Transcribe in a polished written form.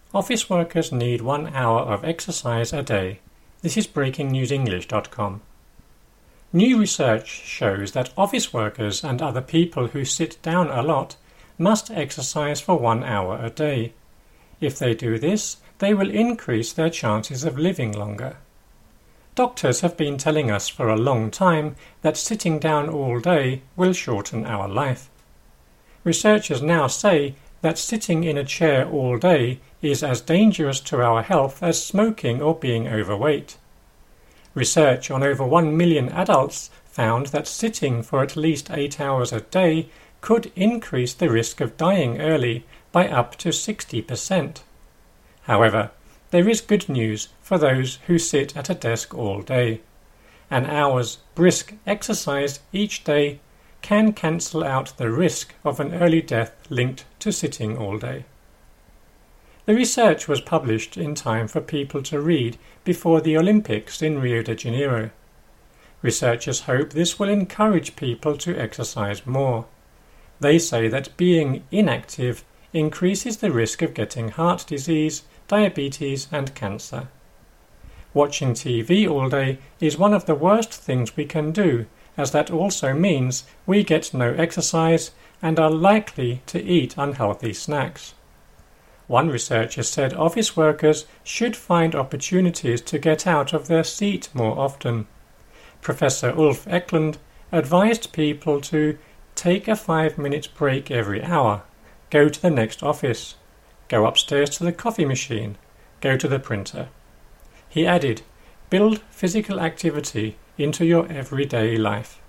Office workers need 1 hour of exercise a day. This is breakingnewsenglish.com. New research shows that office workers and other people who sit down a lot must exercise for 1 hour a day. If they do this, they will increase their chances of living longer. Doctors have been telling us for a long time that sitting down all day will shorten our life. Researchers now say that sitting in a chair all day is as dangerous to our health as smoking or being overweight. Research on over 1 million adults found that sitting for at least 8 hours a day could increase the risk of dying early by up to 60%. However, there is good news for those who sit at a desk all day. An hour's brisk exercise each day can cancel out the risk of an early death linked to sitting all day. The research was published in time for people to read before the Olympics in Rio de Janeiro. Researchers hope this will encourage people to exercise more. They say that being inactive increases the risk of getting heart disease, diabetes and cancer. Watching TV all day is one of the worst things we can do, as that also means we get no exercise and are likely to eat unhealthy snacks. One researcher said office workers should find opportunities to get out of their seat more often. Professor Ulf Eklund advised people to take a 5-minute break every hour, go to the next office, go upstairs to the coffee machine, go to the printer. He added, build physical activity into your everyday life.